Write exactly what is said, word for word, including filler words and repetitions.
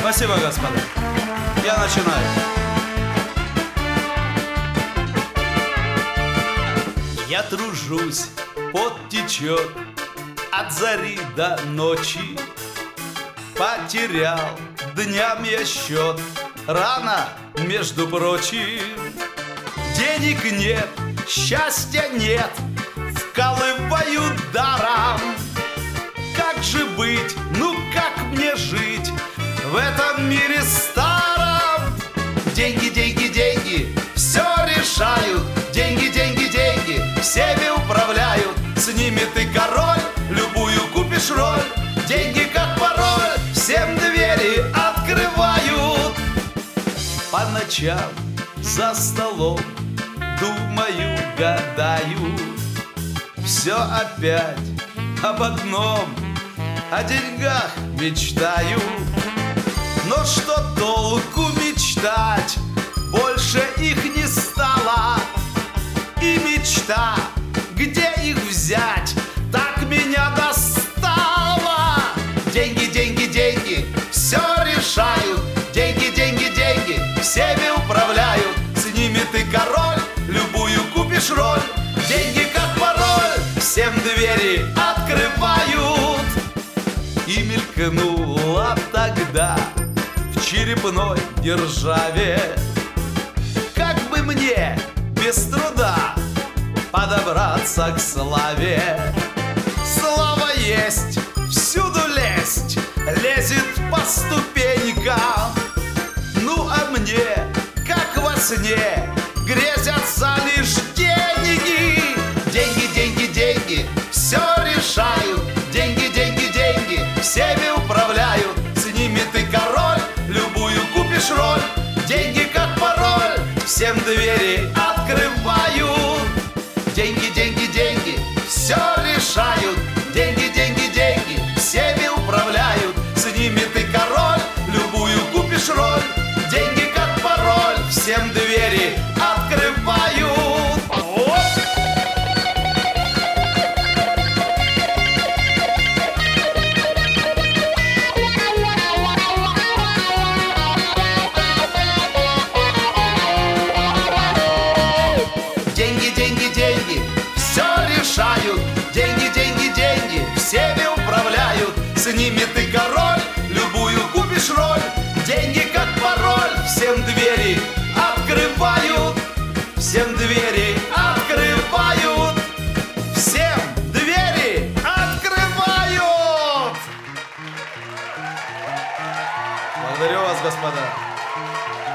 Спасибо, господа. Я начинаю. Я тружусь, пот течет от зари до ночи. Потерял дням я счет, рано, между прочим. Денег нет, счастья нет, вкалываю даром. Как же быть, ну как мне жить в этом мире старом? Деньги, деньги, деньги, все решают. Деньги, деньги, деньги, всеми управляют. С ними ты король, любую купишь роль. Деньги как пароль, всем двери открывают. По ночам за столом думаю, гадаю. Все опять об одном, о деньгах мечтаю. Но что толку мечтать, больше их не стало. И мечта, где их взять, так меня достала. Деньги, деньги, деньги, все решают. Деньги, деньги, деньги, всеми управляют. С ними ты король, любую купишь роль. Деньги как пароль, всем двери открывают. И мелькнула тогда в черепной державе, как бы мне без труда подобраться к славе. Слава есть, всюду лезть, лезет по ступенькам. Ну а мне, как во сне, грезятся лишь деньги. Деньги, деньги, деньги, все решают. Деньги, деньги, деньги, всеми управляют. С ними ты король, любую купишь роль. Деньги как пароль, всем двери открывают. Деньги, деньги, деньги, все решают. Деньги, деньги, деньги, всеми управляют. С ними ты король, любую купишь роль. Деньги как пароль, всем двери открывают. Оп! Деньги, деньги, деньги, все решают. Деньги, деньги, деньги, всеми управляют. С ними ты король, любую купишь роль. Деньги как пароль, всем двери открывают. Всем двери открывают. Всем двери открывают. Благодарю вас, господа.